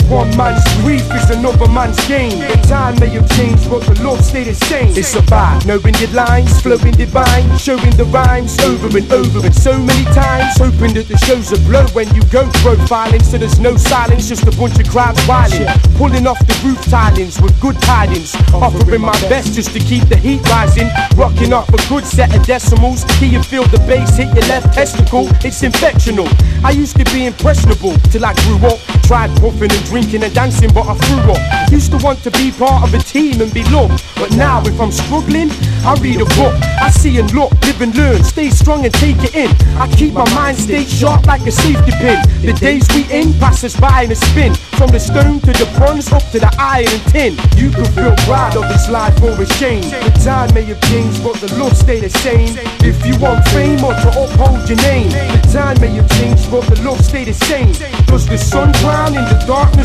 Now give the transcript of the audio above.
One man's grief is another man's gain. The time may have changed, but the love stay the same. It's about knowing your lines, flowing divine, showing the rhymes over and over and so many times, hoping that the shows are blow when you go profiling, so there's no silence, just a bunch of crowds wilding, pulling off the roof tilings with good tidings, offering my best just to keep the heat rising, rocking off a good set of decimals, till you feel the bass hit your left testicle. It's infectional. I used to be impressionable till I grew up, tried puffing and drinking and dancing, but I threw up. Used to want to be part of a team and be loved, but now if I'm struggling, I read a book. I see and look, live and learn, stay strong and take it in. I keep my mind stayed sharp like a safety pin. The days we in pass us by in a spin, from the stone to the bronze up to the iron and tin. You can feel proud of this life or ashamed. The time may have changed, but the love stay the same. If you want fame or to uphold your name, the time may have changed, but the love stay the same. Does the sun drown in the darkness